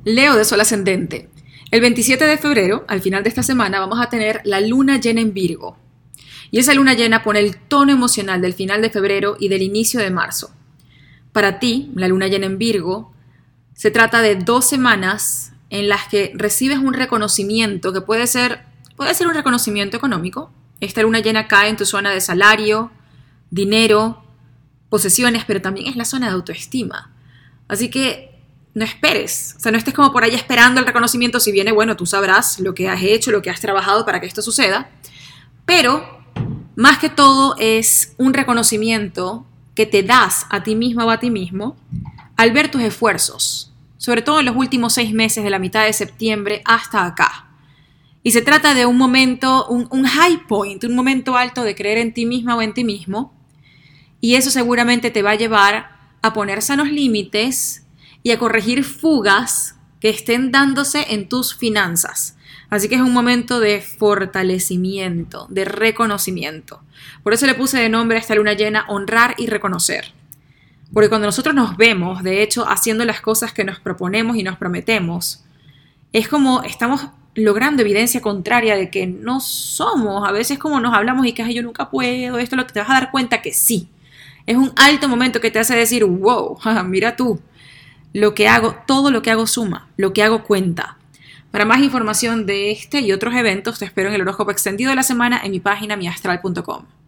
Leo de Sol Ascendente. El 27 de febrero, al final de esta semana, vamos a tener la luna llena en Virgo. Y esa luna llena pone el tono emocional del final de febrero y del inicio de marzo. Para ti, la luna llena en Virgo, se trata de 2 semanas en las que recibes un reconocimiento que puede ser un reconocimiento económico. Esta luna llena cae en tu zona de salario, dinero, posesiones, pero también es la zona de autoestima. Así que no esperes, no estés como por ahí esperando el reconocimiento. Si viene, bueno, tú sabrás lo que has hecho, lo que has trabajado para que esto suceda. Pero, más que todo, es un reconocimiento que te das a ti misma o a ti mismo al ver tus esfuerzos, sobre todo en los últimos 6 meses de la mitad de septiembre hasta acá. Y se trata de un momento, un high point, un momento alto de creer en ti misma o en ti mismo. Y eso seguramente te va a llevar a poner sanos límites y a corregir fugas que estén dándose en tus finanzas. Así que es un momento de fortalecimiento, de reconocimiento. Por eso le puse de nombre a esta luna llena honrar y reconocer. Porque cuando nosotros nos vemos, de hecho, haciendo las cosas que nos proponemos y nos prometemos, es como estamos logrando evidencia contraria de que no somos. A veces como nos hablamos y que yo nunca puedo, esto es lo que te vas a dar cuenta que sí. Es un alto momento que te hace decir, wow, mira tú, lo que hago, todo lo que hago suma, lo que hago cuenta. Para más información de este y otros eventos, te espero en el horóscopo extendido de la semana en mi página miastral.com.